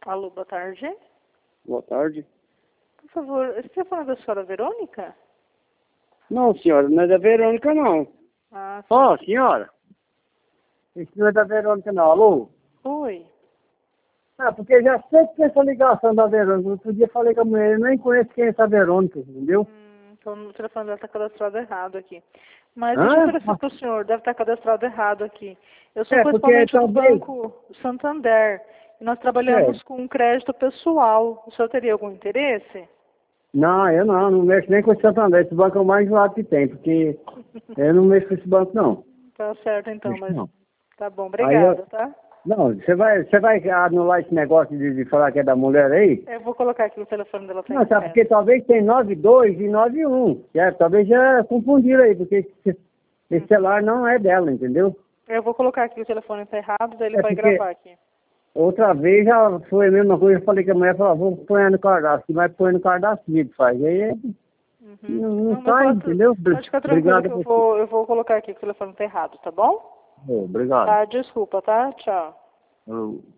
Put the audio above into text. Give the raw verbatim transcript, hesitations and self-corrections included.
Alô, boa tarde. Boa tarde. Por favor, esse telefone é da senhora Verônica? Não, senhora, não é da Verônica, não. Ah, sim. Ó, senhora. Isso não é da Verônica, não. Alô? Oi. Ah, porque já sei que essa ligação da Verônica. Outro dia falei com a mulher, eu nem conheço quem é essa Verônica, entendeu? Hum, então o telefone dela está cadastrado errado aqui. Mas deixa eu Hã? oferecer para o senhor, deve estar cadastrado errado aqui. Eu sou É, porque correspondente do talvez... Banco Santander. E nós trabalhamos É. com um crédito pessoal. O senhor teria algum interesse? Não, eu não, não mexo nem com esse Santander. Esse banco é o mais enjoado que tem, porque eu não mexo com esse banco, não. Tá certo então, Mexo mas não. tá bom, Aí obrigada, eu... tá? Não, você vai, você vai anular esse negócio de, de falar que é da mulher aí? Eu vou colocar aqui o telefone dela tá Não, em sabe, pé. porque talvez tem nove dois e nove um, certo? Talvez já confundiram aí, porque esse, esse celular não é dela, entendeu? Eu vou colocar aqui o telefone tá errado, daí ele É vai porque gravar aqui. outra vez já foi a mesma coisa, eu falei que a mulher falou, vou pôr no cadastro, vai pôr no cadastro, que faz. Aí é, Uhum. não, não Não, mas sai, pode, entendeu? pode ficar tranquilo Obrigado que a eu você. vou, eu vou colocar aqui que o telefone tá errado, tá bom? Ô, obrigado. Tá, desculpa, tá? Tchau. Ô.